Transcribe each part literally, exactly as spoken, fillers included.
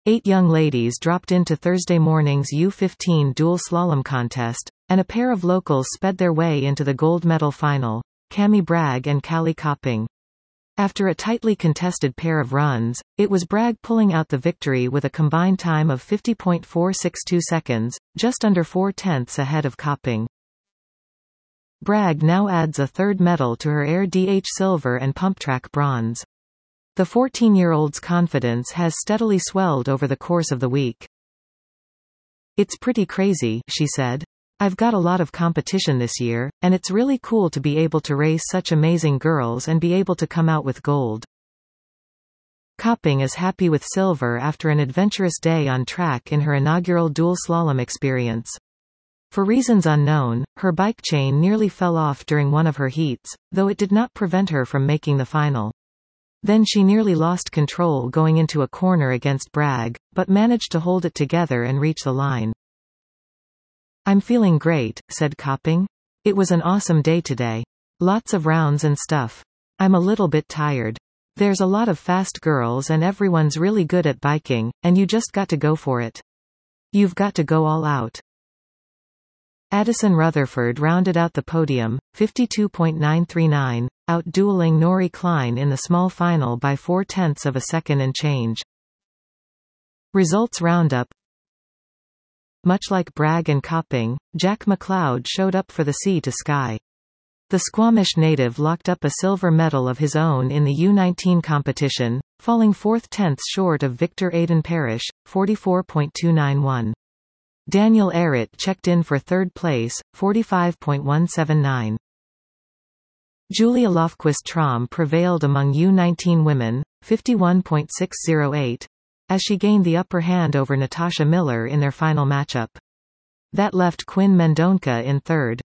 Eight young ladies dropped into Thursday morning's U fifteen dual slalom contest, and a pair of locals sped their way into the gold medal final, Cami Bragg and Callie Copping. After a tightly contested pair of runs, it was Bragg pulling out the victory with a combined time of fifty point four six two seconds, just under four-tenths ahead of Copping. Bragg now adds a third medal to her Air D H silver and pump track bronze. The fourteen-year-old's confidence has steadily swelled over the course of the week. "It's pretty crazy," she said. "I've got a lot of competition this year, and it's really cool to be able to race such amazing girls and be able to come out with gold." Copping is happy with silver after an adventurous day on track in her inaugural dual slalom experience. For reasons unknown, her bike chain nearly fell off during one of her heats, though it did not prevent her from making the final. Then she nearly lost control going into a corner against Bragg, but managed to hold it together and reach the line. "I'm feeling great," said Copping. "It was an awesome day today. Lots of rounds and stuff. I'm a little bit tired. There's a lot of fast girls and everyone's really good at biking, and you just got to go for it. You've got to go all out." Addison Rutherford rounded out the podium, fifty-two point nine three nine, out-dueling Nori Klein in the small final by four-tenths of a second and change. Results roundup. Much like Bragg and Copping, Jack McLeod showed up for the sea to sky. The Squamish native locked up a silver medal of his own in the U nineteen competition, falling fourth-tenths short of Victor Aidan Parrish, forty-four point two nine one. Daniel Ehret checked in for third place, forty-five point one seven nine. Julia Lofquist-Traum prevailed among U nineteen women, fifty-one point six zero eight, as she gained the upper hand over Natasha Miller in their final matchup. That left Quinn Mendonca in third.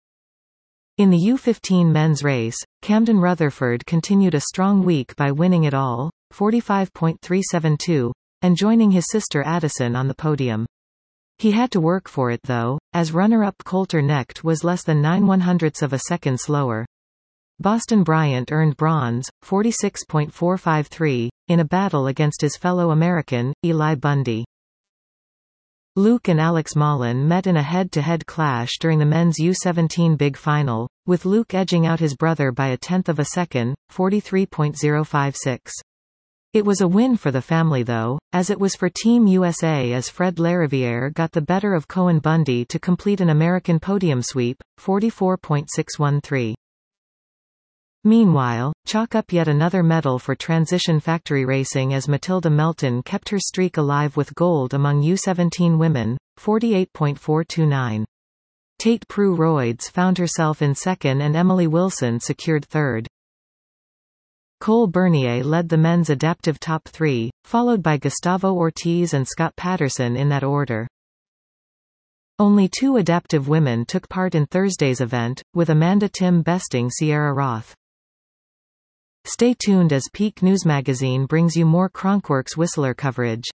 In the U fifteen men's race, Camden Rutherford continued a strong week by winning it all, forty-five point three seven two, and joining his sister Addison on the podium. He had to work for it though, as runner-up Coulter Knecht was less than nine one-hundredths of a second slower. Boston Bryant earned bronze, forty-six point four five three, in a battle against his fellow American, Eli Bundy. Luke and Alex Mullen met in a head-to-head clash during the men's U seventeen big final, with Luke edging out his brother by a tenth of a second, forty-three point zero five six. It was a win for the family though, as it was for Team U S A as Fred Lariviere got the better of Cohen Bundy to complete an American podium sweep, forty-four point six one three. Meanwhile, chalk up yet another medal for Transition Factory Racing as Matilda Melton kept her streak alive with gold among U seventeen women, forty-eight point four two nine. Tate Prue-Royds found herself in second and Emily Wilson secured third. Cole Bernier led the men's adaptive top three, followed by Gustavo Ortiz and Scott Patterson in that order. Only two adaptive women took part in Thursday's event, with Amanda Tim besting Sierra Roth. Stay tuned as Peak News Magazine brings you more Cronkworks Whistler coverage.